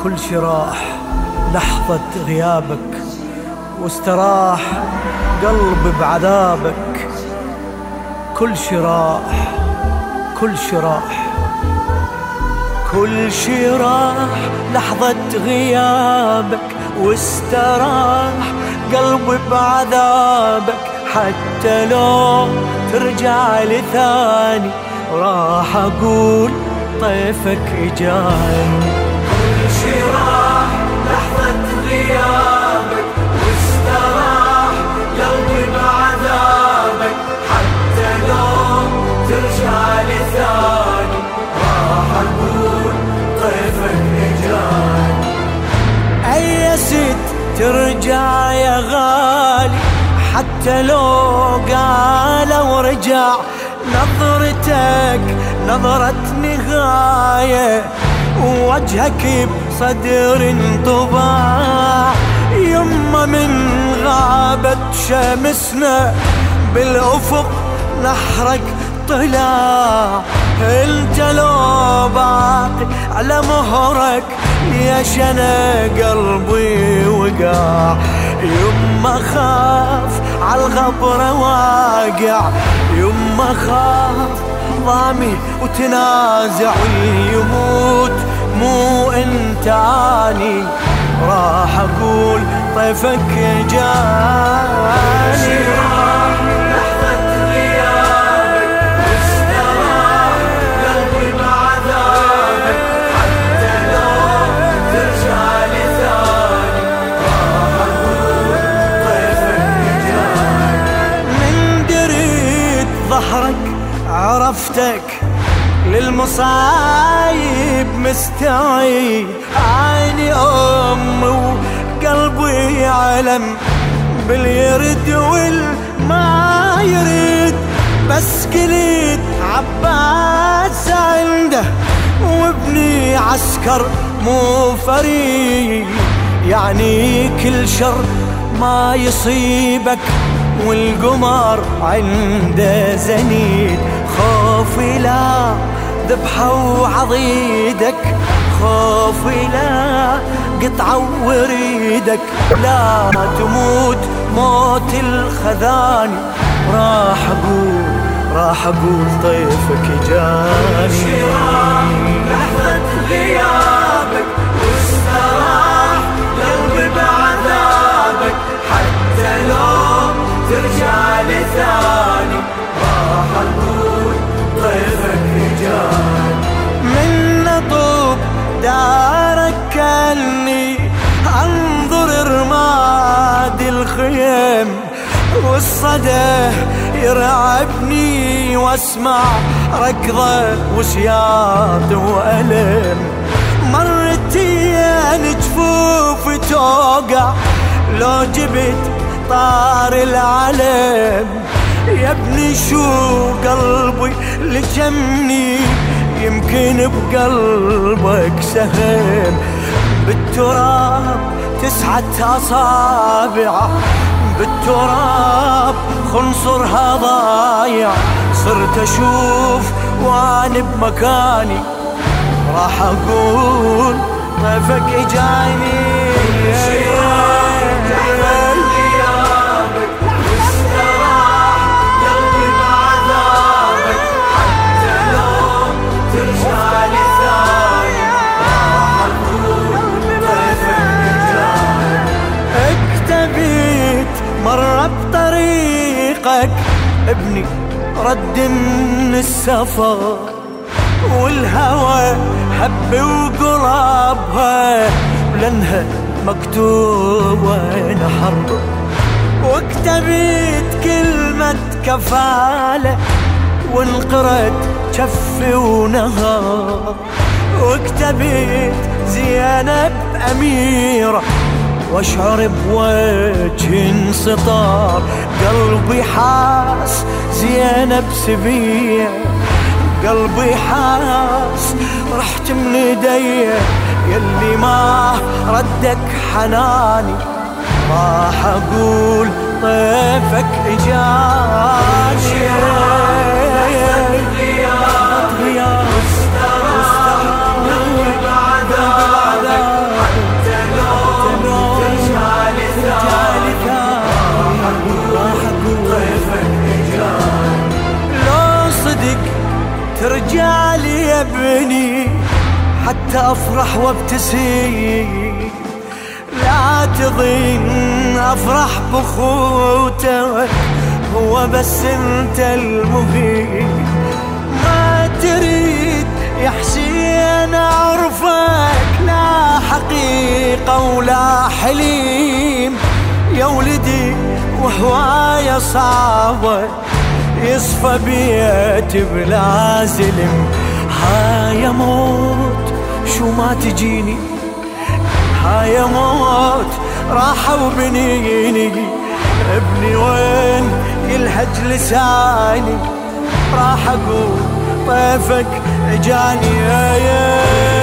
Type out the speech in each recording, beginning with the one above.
كل شي راح لحظة غيابك، واستراح قلبي بعذابك. كل شي راح، كل شي راح، كل شي راح لحظة غيابك، واستراح قلبي بعذابك. حتى لو ترجع لثاني راح أقول طيفك إجاني. كل شي راح لحظة غيابك، واستراح قلبي بعذابك. حتى لو ترجع لثاني راح أقول طيفك إجاني. أيست ترجع يا غالي، حتى لو قال ورجع. نظرتك نظرة نهاية، ووجهك بصدر انطباع. يما من غابت شمسنا بالأفق نحرك طلع. انت لو باقي على مهرك ليش انا قلبي وقع. يما خاف عالغبرة واقع، يما خاف ضامي وتنازع. واليموت مو انتاني راح اقول طيفك جاني. عرفتك للمصايب مستعيد. عيني أم وقلبي يعلم باليرد والما يريد. بس قليد عباس عنده وابني عسكر مو فريد. يعني كل شر ما يصيبك والقمر عنده زنيد. خوفي لا ذبحة وعضيدك، خوفي لا قطعة وريدك. لا تموت موت الخذاني راح أقول طيفك جاني. لحظة غيابك واستراح قلبي بعذابك. حتى لو ترجع لثاني راح أقول طيفك جاني. من طوب دارك كأني أنظر رماد الخيم، والصدى يرعبني واسمع ركضة وسياط وألم. مرتين جفوفي توقع لو جبت طار العلم. يا ابني شو قلبي لجمني، يمكن بقلبك سهم. بالتراب 9 أصابع، بالتراب خنصرها ضايع. صرت أشوف وأنا بمكاني راح أقول طيفك إجاني. مرة بطريقك ابني رد من السفر، والهوى هب وقرابها لأنها مكتوبة نحر. واكتبت كلمة كفالة وانقرت جفي ونهار. واكتبت زينب أميرة واشعر بوجه انسطار. قلبي حاس زينب سبية، قلبي حاس رحت من ايدي يلي ما ردك حناني. راح اقول طيفك اجاني. بالي يا ابني حتى أفرح وابتسم، لا تظن أفرح بخوتك، هو بس انت المهم. ما تريد يا حسين أعرفك، لا حقيقة ولا حليم، يا ولدي وهواية صعبة يصفى بيت بلا زلم. هاي موت شو ما تجيني، هاي موت راحة وبنيني، ابني وين يلهج لساني، راح اقول طيفك اجاني. يا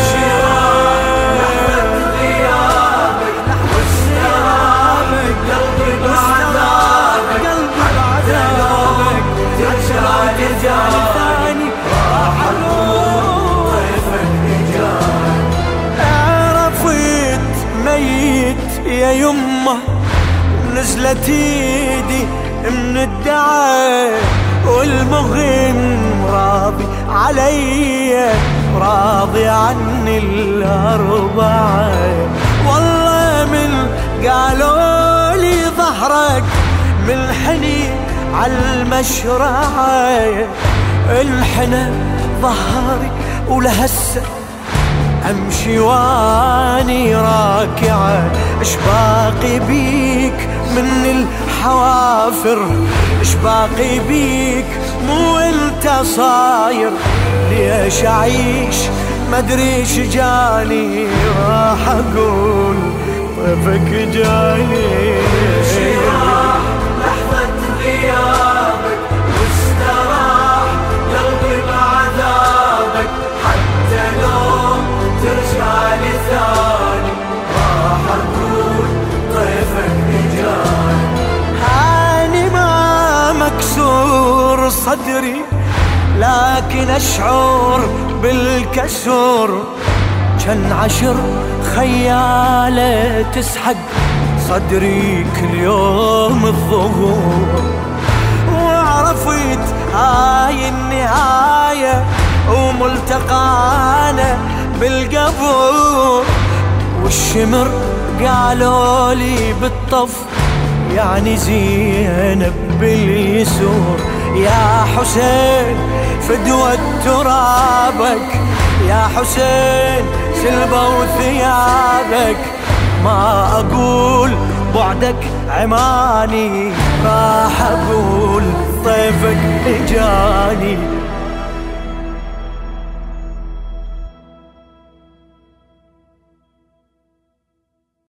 يا يمه ونزلت ايدي من الدعاء، والمهم راضي علي راضي عني الأربعة. والله من قالوا لي ظهرك من حني على المشرعة، انحنى ظهري ولهسه امشي واني راكعة. اش باقي بيك من الحوافر، اش باقي بيك مو انت صاير، ليش اعيش مدري ايش جاني، راح اقول طيفك جاني. لحظة غيابك واستراح قلبي بعذابك، حتى لو ترجع لي ثاني راح اقول طيفك اجاني. هاني ما مكسور صدري لكن اشعر بالكسر، كان عشر خيالة تسحق صدري كل يوم الظهور، وعرفت هاي النهاية وملتقانا بالقبر. والشمر قالوا لي بالطف يعني زينب باليسور، يا حسين فدوة ترابك، يا حسين سلبة وثيابك، ما أقول بعدك عماني، راح أقول طيفك إجاني.